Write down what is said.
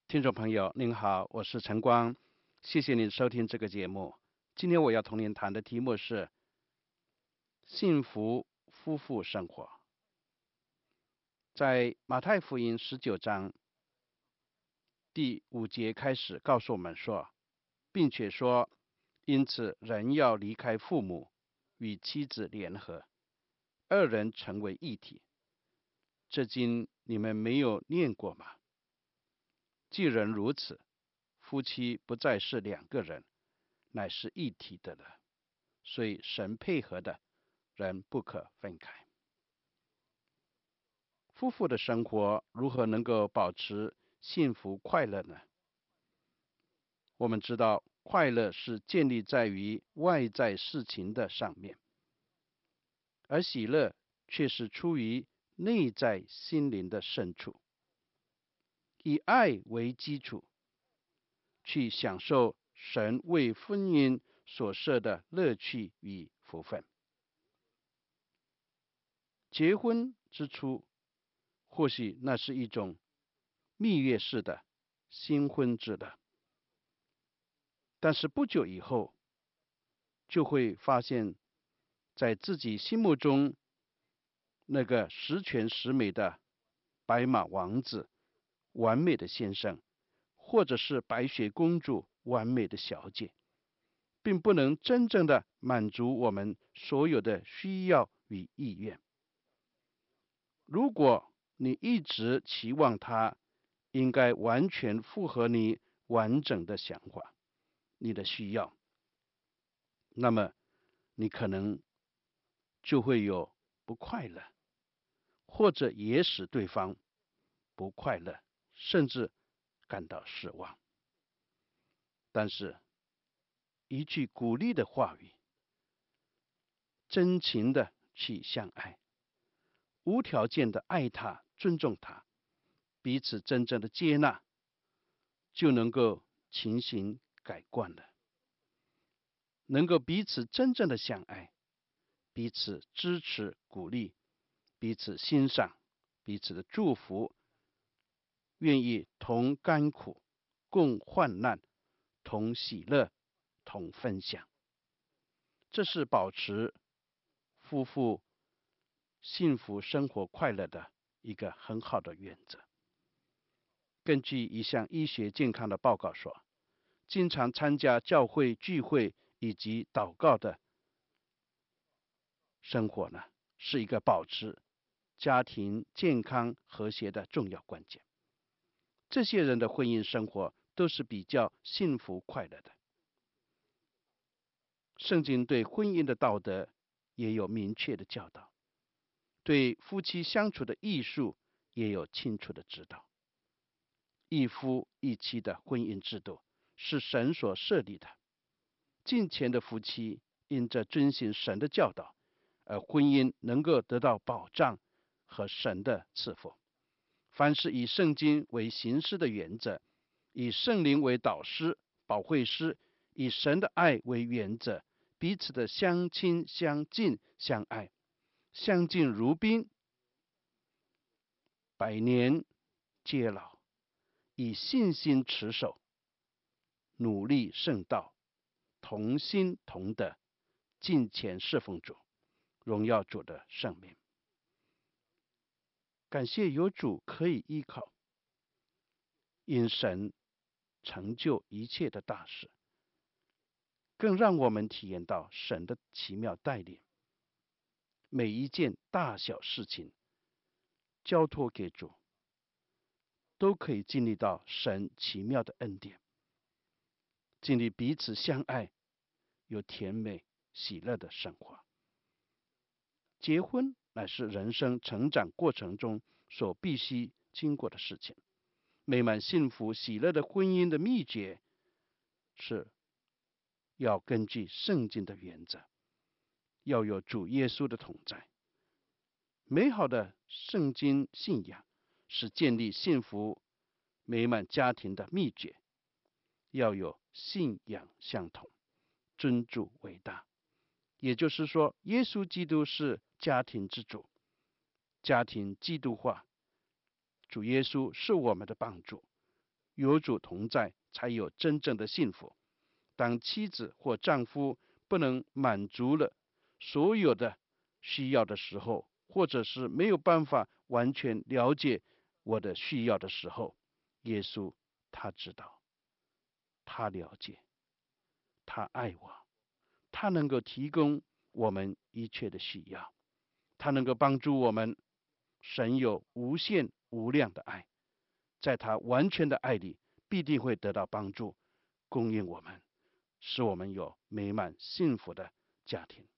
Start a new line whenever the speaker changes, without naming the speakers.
听众朋友，您好，我是陈光，谢谢您收听这个节目。今天我要同您谈的题目是幸福夫妇生活。在马太福音19章第5节开始告诉我们说，并且说，因此人要离开父母，与妻子联合，二人成为一体。这经你们没有念过吗？既然如此，夫妻不再是两个人，乃是一体的了。所以神配合的人不可分开。夫妇的生活如何能够保持幸福快乐呢？我们知道，快乐是建立在于外在事情的上面，而喜乐却是出于内在心灵的深处，以爱为基础，去享受神为婚姻所设的乐趣与福分。结婚之初，或许那是一种蜜月式的新婚制的，但是不久以后，就会发现，在自己心目中那个十全十美的白马王子、完美的先生，或者是白雪公主、完美的小姐，并不能真正的满足我们所有的需要与意愿。如果你一直期望他应该完全符合你完整的想法、你的需要，那么你可能就会有不快乐，或者也使对方不快乐，甚至感到失望。但是，一句鼓励的话语，真情的去相爱，无条件的爱他、尊重他，彼此真正的接纳，就能够情形改观了。能够彼此真正的相爱，彼此支持鼓励，彼此欣赏，彼此的祝福，愿意同甘苦，共患难，同喜乐，同分享。这是保持夫妇幸福生活快乐的一个很好的原则。根据一项医学健康的报告说，经常参加教会聚会以及祷告的生活呢，是一个保持家庭健康和谐的重要关键。这些人的婚姻生活都是比较幸福快乐的。圣经对婚姻的道德也有明确的教导，对夫妻相处的艺术也有清楚的指导。一夫一妻的婚姻制度是神所设立的，敬虔的夫妻因着遵行神的教导，而婚姻能够得到保障和神的赐福。凡是以圣经为行事的原则，以圣灵为导师、保惠师，以神的爱为原则，彼此的相亲、相近、相爱，相敬如宾，百年偕老，以信心持守，努力圣道，同心同德，敬虔侍奉主，荣耀主的圣名。感谢有主可以依靠，因神成就一切的大事，更让我们体验到神的奇妙带领。每一件大小事情交托给主，都可以经历到神奇妙的恩典，经历彼此相爱，有甜美喜乐的生活。结婚乃是人生成长过程中所必须经过的事情。美满幸福喜乐的婚姻的秘诀是要根据圣经的原则，要有主耶稣的同在。美好的圣经信仰是建立幸福美满家庭的秘诀，要有信仰相同，尊主为大。也就是说，耶稣基督是家庭之主，家庭基督化，主耶稣是我们的帮助， 有主同在，才有真正的幸福。当妻子或丈夫不能满足了所有的需要的时候，或者是没有办法完全了解我的需要的时候，耶稣他知道，他了解，他爱我，他能够提供我们一切的需要，他能够帮助我们。神有无限无量的爱，在他完全的爱里，必定会得到帮助，供应我们，使我们有美满幸福的家庭。